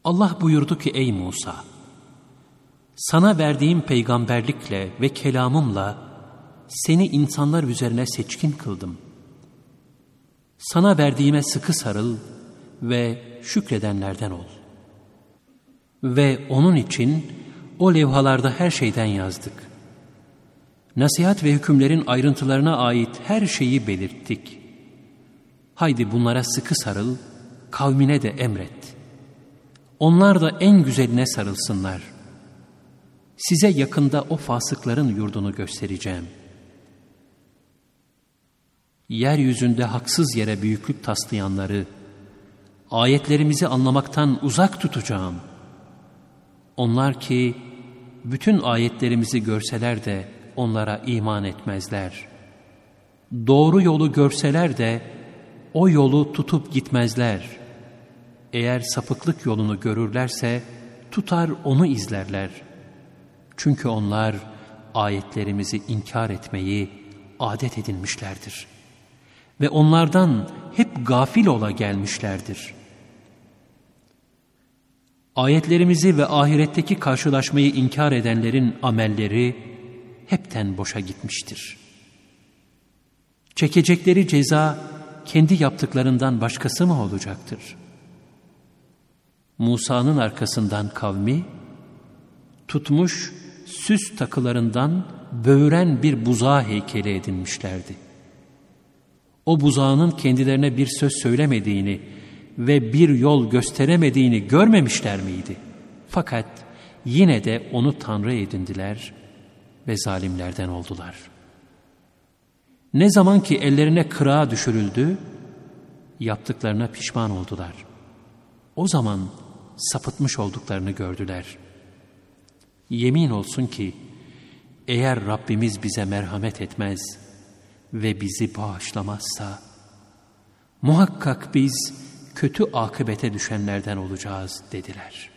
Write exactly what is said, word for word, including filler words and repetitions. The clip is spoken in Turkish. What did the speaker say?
Allah buyurdu ki ey Musa, sana verdiğim peygamberlikle ve kelamımla seni insanlar üzerine seçkin kıldım. Sana verdiğime sıkı sarıl ve şükredenlerden ol. Ve onun için o levhalarda her şeyden yazdık. Nasihat ve hükümlerin ayrıntılarına ait her şeyi belirttik. Haydi bunlara sıkı sarıl, kavmine de emret. Onlar da en güzeline sarılsınlar. Size yakında o fasıkların yurdunu göstereceğim. Yeryüzünde haksız yere büyüklük taslayanları, ayetlerimizi anlamaktan uzak tutacağım. Onlar ki bütün ayetlerimizi görseler de onlara iman etmezler. Doğru yolu görseler de o yolu tutup gitmezler. Eğer sapıklık yolunu görürlerse tutar onu izlerler. Çünkü onlar ayetlerimizi inkar etmeyi adet edinmişlerdir. Ve onlardan hep gafil ola gelmişlerdir. Ayetlerimizi ve ahiretteki karşılaşmayı inkar edenlerin amelleri hepten boşa gitmiştir. Çekecekleri ceza kendi yaptıklarından başkası mı olacaktır? Musa'nın arkasından kavmi, tutmuş süs takılarından böğüren bir buzağı heykeli edinmişlerdi. O buzağının kendilerine bir söz söylemediğini ve bir yol gösteremediğini görmemişler miydi? Fakat yine de onu Tanrı edindiler ve zalimlerden oldular. Ne zaman ki ellerine kırağı düşürüldü, yaptıklarına pişman oldular. O zaman sapıtmış olduklarını gördüler. Yemin olsun ki eğer Rabbimiz bize merhamet etmez ve bizi bağışlamazsa muhakkak biz kötü akıbete düşenlerden olacağız dediler.